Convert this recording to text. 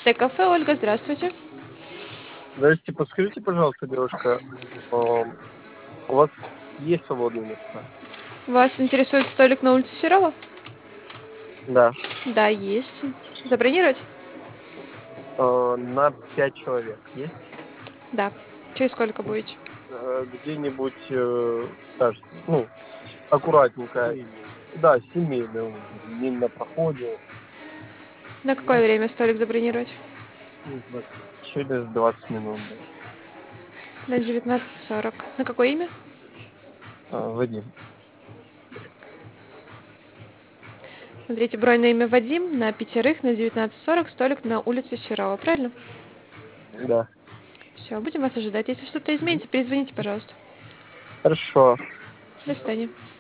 Т-кафе, Ольга, здравствуйте. Здрасте, подскажите, пожалуйста, девушка, у вас есть свободные места? Вас интересует столик на улице Серова? Да. Да, есть. Забронировать? На 5 человек есть? Да. Через сколько будете? Где-нибудь, скажем, ну, аккуратненько. Да, семейный ужин, не на проходе. На какое время столик забронировать? Через 20 минут, да. На 19:40. На какое имя? Вадим. Смотрите, бронь на имя Вадим на пятерых на 19:40, столик на улице Серова, правильно? Да. Все, будем вас ожидать. Если что-то изменится, перезвоните, пожалуйста. Хорошо. До свидания.